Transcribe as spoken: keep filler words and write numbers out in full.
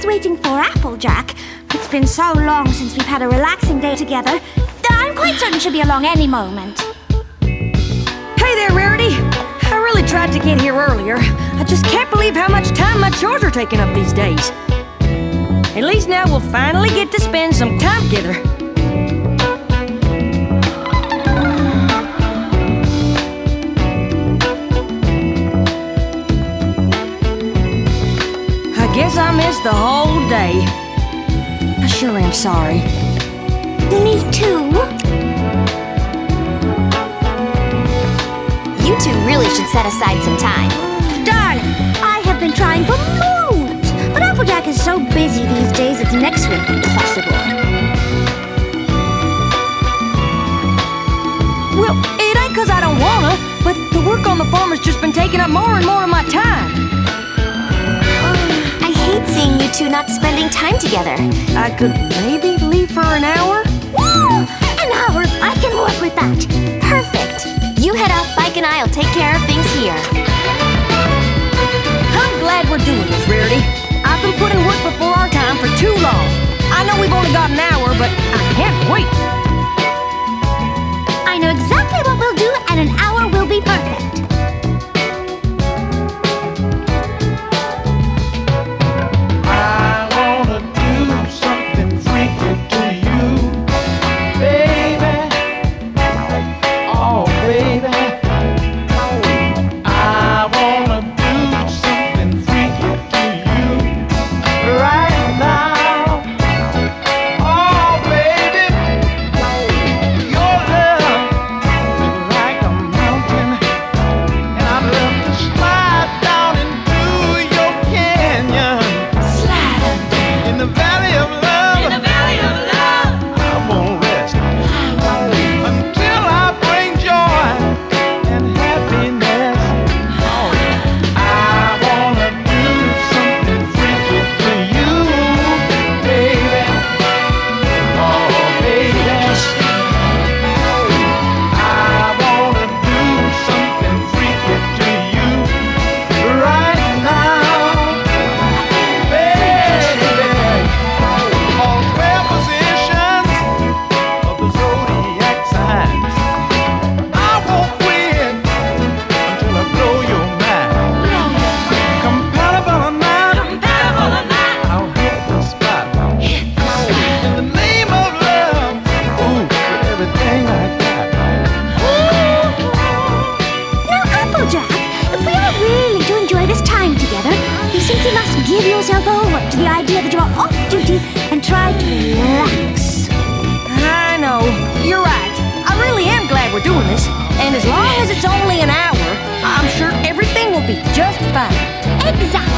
waiting for Applejack. It's been so long since we've had a relaxing day together. I'm quite certain she'll be along any moment. Hey there, Rarity. I really tried to get here earlier. I just can't believe how much time my chores are taking up these days. At least now we'll finally get to spend some time together. I guess I missed the whole day. I sure am sorry. Me too. You two really should set aside some time. Darling, I have been trying for moons, but Applejack is so busy these days it's next to impossible. Well, it ain't 'cause I don't wanna, but the work on the farm has just been taking up more and more of my time. I hate seeing you two not spending time together. I could maybe leave for an hour? Woo! An hour! I can work with that. Perfect. You head out, Bike and I'll take care of things here. I'm glad we're doing this, Rarity. I've been putting work before our time for too long. I know we've only got an hour, but I can't wait. I know exactly what we'll do, and an hour will be perfect. You must give yourself over to the idea that you are off duty and try to relax. I know. You're right. I really am glad we're doing this. And as long as it's only an hour, I'm sure everything will be just fine. Exactly.